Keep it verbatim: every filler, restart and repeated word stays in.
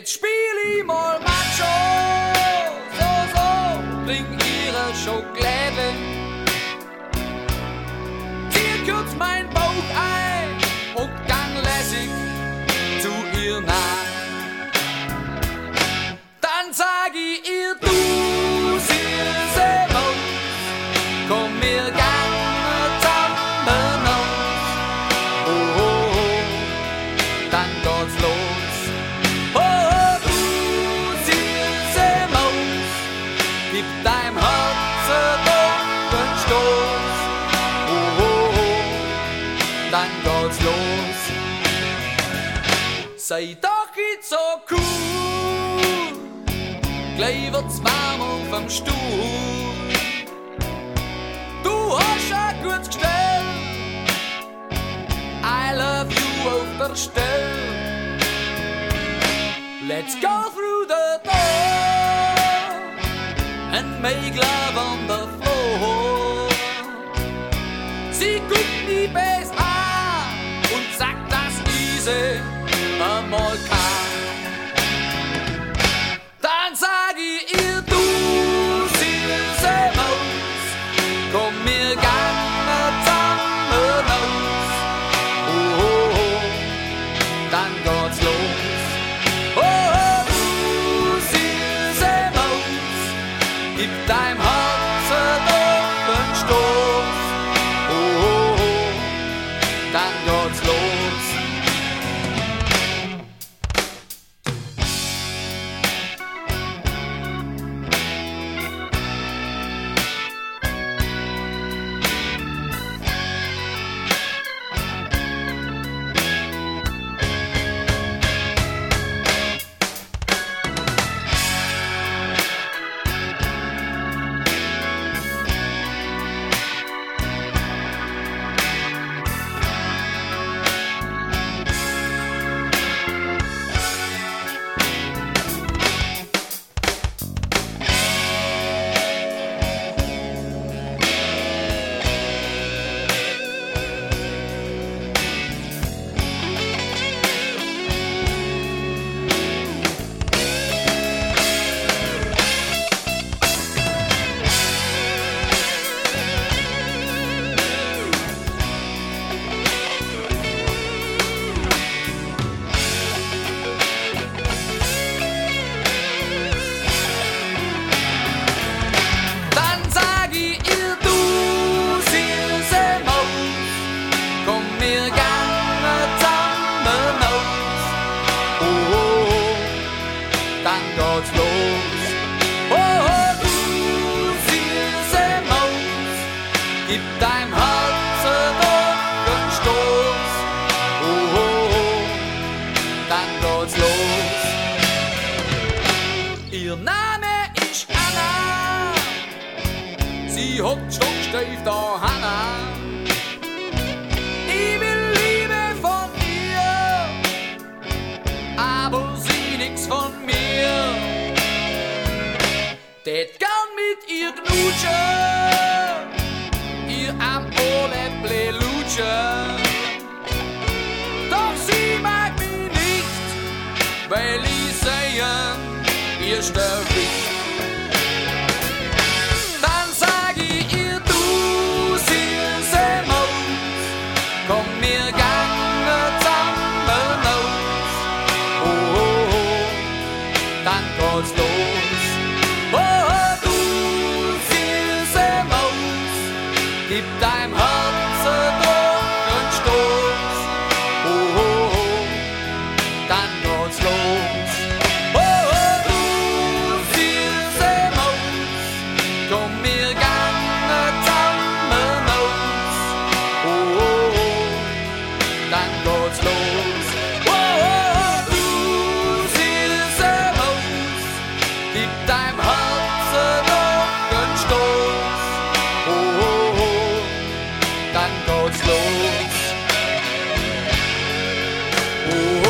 Jetzt spiel ich mal Macho, so, so, bring ihre Schokolade. Zieh kurz mein Bauch ein und gang lässig zu ihr nah. Dann sag ich ihr, du süße Maus, komm mir gang zusammen aus. Oh, oh, oh, dann geht's los. Oh, oh, du süße Maus, gib deinem Herzen doch einen Stoß. Oh, oh, oh, dann geht's los. Sei doch nicht so cool, gleich wird's warm auf dem Stuhl. Du hast ein gutes Gestell, I love you auf der Stelle. Let's go through the door and make love on the floor. Sie guckt die Bass an und sagt, das easy einmal kann. Dann sag ich ihr, du süße Maus, komm mir gerne zusammen aus. Oh, oh, oh, dann geht's los. Oh, oh, du süße Maus, gib deinem Herzen doch einen Stoß. Oh, oh, oh, dann geht's los. Ihr Name ist Anna, sie hat stocksteif da Hanna. Ich will Liebe von ihr, aber sie nix von mir. Tät gern mit ihr knutschen, ihr am Ohläpple lutschen. Doch sie mag mich nicht, weil ich sehe, ihr Störricht. Dann sag ich ihr, du süße Maus, komm mir gerne zusammen aus. Oh, oh, oh, dann geht's los. Oh, oh, du süße Maus, gib deinem Herzen doch einen Stoß. Oh, oh, oh, dann geht's los. Komm mir gerne zusammen aus. Oh, oh, oh, dann geht's los. Oh, oh, du süße Maus, gib deinem Herzen doch einen Stoß. Oh, oh, oh, dann geht's los. Oh,